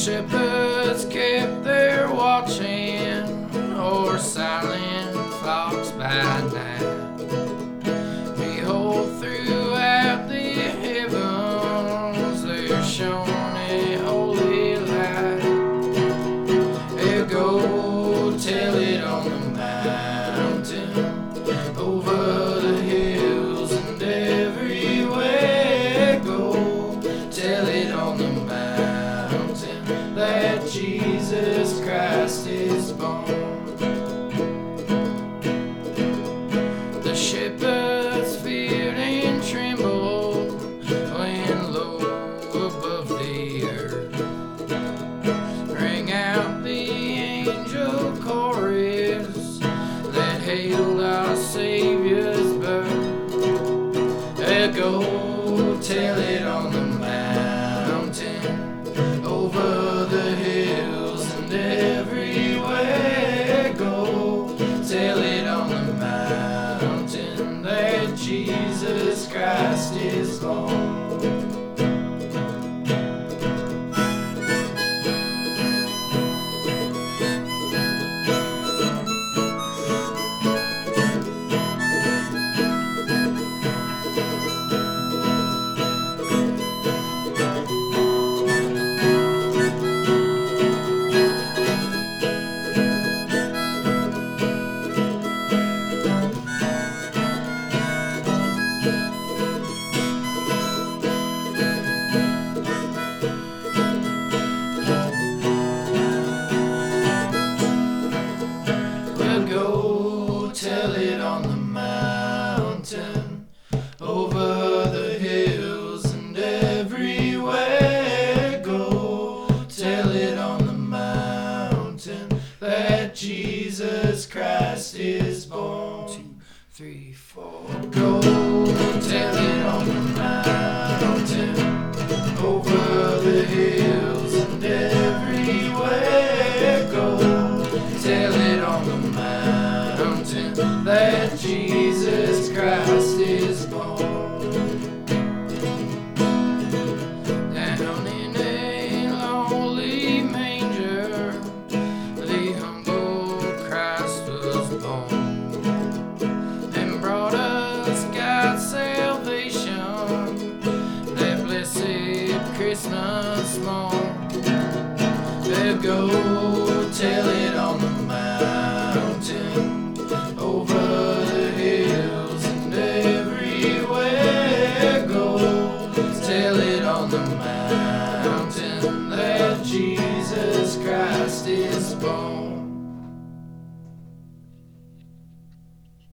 shepherds kept their watching o'er silent flocks by night. Behold, throughout the heavens there shone a holy light. There go, tell it on the mountain, over the hills and everywhere. Go, tell it on the mountain that Jesus Christ is born. The shepherds feared and trembled when low above the earth rang out the angel chorus that hailed our Savior's birth. Go, tell it on the mountain, over the hills and everywhere. Go, tell it on the mountain that Jesus Christ is born. Go, tell it on the mountain, over the hills and everywhere. Go, tell it on the mountain that Jesus Christ is born. 2, 3, 4. Go, tell it on the mountain, over the hills and everywhere. Go, tell it on the mountain that Jesus Christ is born. Down in a lowly manger, the humble Christ was born, and brought us God's salvation that blessed Christmas morn. Go, tell it on the mountain, over the hills and everywhere. Go, tell it on the mountain